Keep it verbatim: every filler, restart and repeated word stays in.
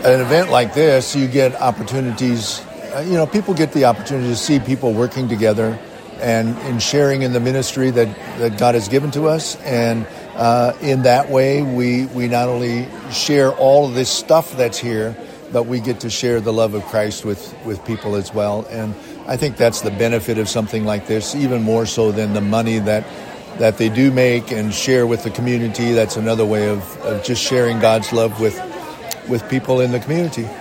At an event like this, you get opportunities, uh, you know, people get the opportunity to see people working together and, and sharing in the ministry that, that God has given to us. And uh, in that way, we, we not only share all of this stuff that's here, but we get to share the love of Christ with, with people as well. And I think that's the benefit of something like this, even more so than the money that that they do make and share with the community. That's another way of, of just sharing God's love with with people in the community.